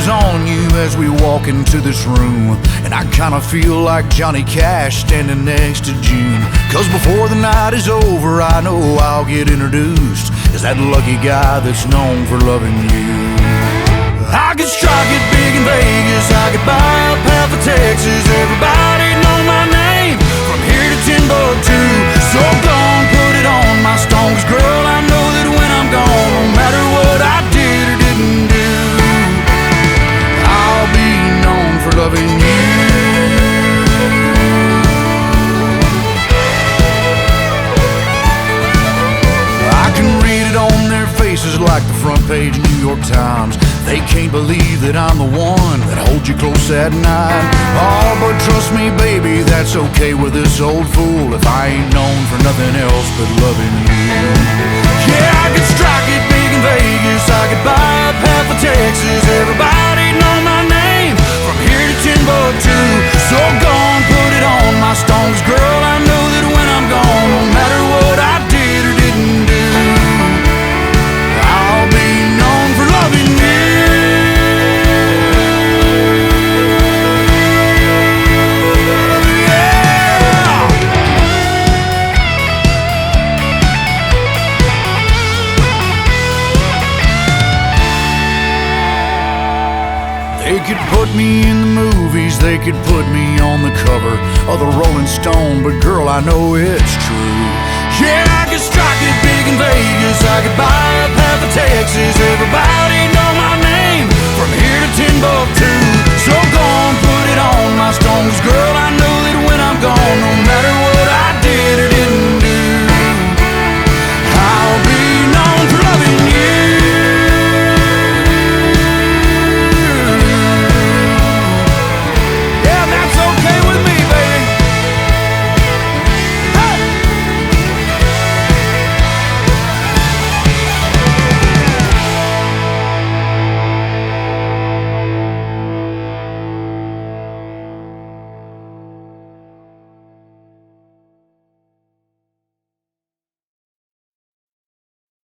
is on you as we walk into this room, and I kinda feel like Johnny Cash standing next to June. Cause before the night is over, I know I'll get introduced as that lucky guy that's known for loving you. I could strike it big in Vegas, I could buy up half of Texas. Everybody know my name from here to Timbuktu. So go on, put it on my stone, 'cause girl, I know that when I'm gone, no matter what I did or didn't do, I'll be known for loving you. I can read it on their faces like the front page of New York Times. They can't believe that I'm the one that holds you close at night. Oh, but trust me, baby, that's okay with this old fool, if I ain't known for nothing else but loving you. Yeah, I could strike it big in Vegas, I could buy up half of Texas. Everybody know my name from here to Timbuktu. So go on, put it on my stones, girl, I know that when I'm gone, no matter what I did or didn't do, I'll be known for loving you. They could put me in the movies, they could put me on the cover of the Rolling Stone, but girl, I know it's true. Yeah, I could strike it big